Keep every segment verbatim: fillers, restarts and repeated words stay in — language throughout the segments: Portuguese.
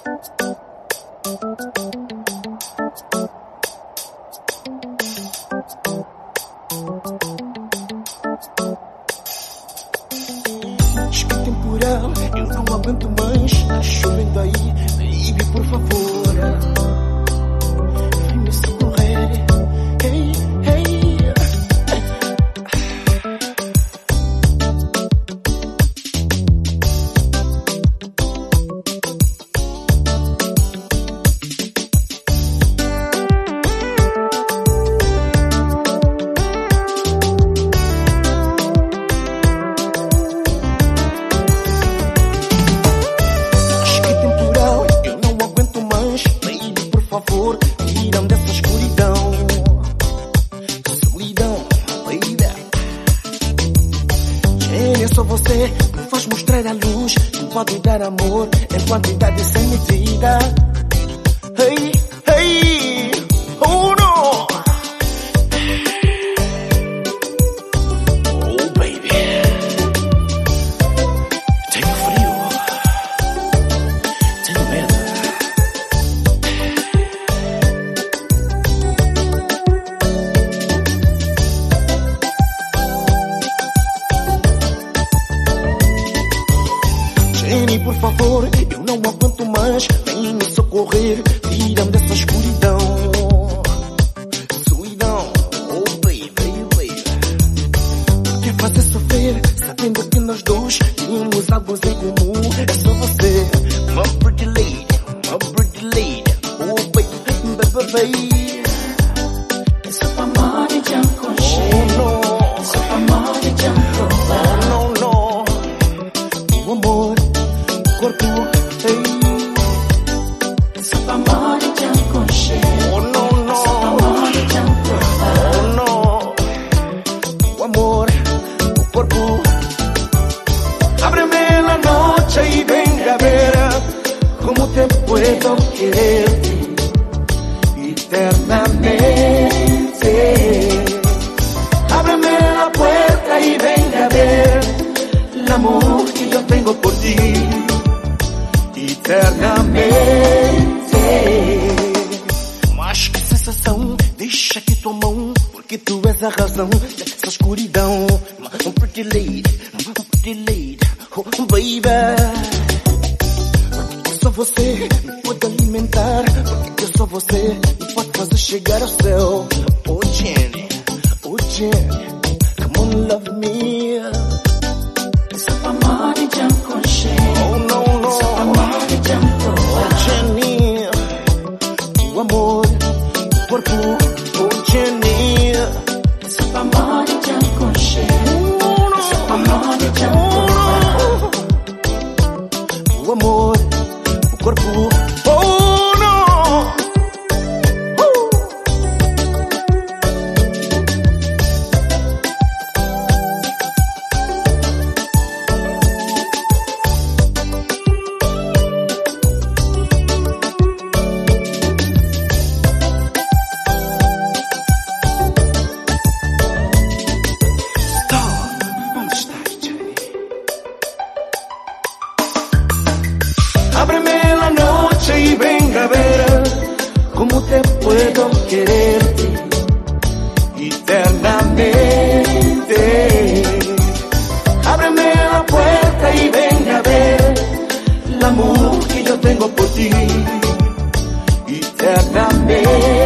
Diz que é temporal, eu não aguento mais. Tá chovendo aí, baby, por favor, vem me socorrer. Hey, hey. Por favor, tiram dessa escuridão. Solidão, baby. Gênia, só você me faz mostrar a luz. Não pode dar amor em quantidade sem medida. Hey, hey, oh no. Oh baby, tenho frio, tenho medo. Jenny, por favor, eu não aguento mais. Vem me socorrer, tira-me dessa escuridão. Solidão, oh baby, baby. Por que fazer sofrer, sabendo que nós dois temos algo em comum? É só você, my pretty lady, my pretty lady. Oh baby, baby, baby. It's up a money jump on shit. Oh no, it's up a money jump on oh no, no. O amor, corpo, hey. It's up a money jump on shit. Oh no, no. It's up a money jump on Oh no. O amor, o corpo. Ábreme la noche y venga a ver cómo te puedo quererte eternamente. Ábreme la puerta y venga a ver el amor que yo tengo por ti eternamente. Mas que sensação, deixa aqui tua mão, porque tu és a razão dessa escuridão. Um pretty lady, um pretty lady, oh baby. Porque só você me pode alimentar, porque só você me pode fazer chegar ao céu. Oh Jenny, oh Jenny, come on love me. It's up a money jump on shit. Oh no, no. It's up a money jump on Oh Jenny, o amor, o corpo, oh Jenny. It's up a money jump on shit. It's up a money jump on O amor, o corpo, oh no. Uh. Ábreme la noche y venga a ver cómo te puedo quererte eternamente. Ábreme la puerta y venga a ver el amor que yo tengo por ti eternamente.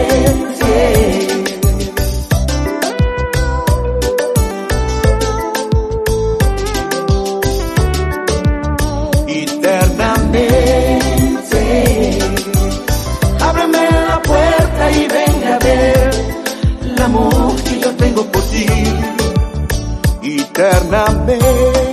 Ábreme la puerta y venga a ver el amor que yo tengo por ti eternamente.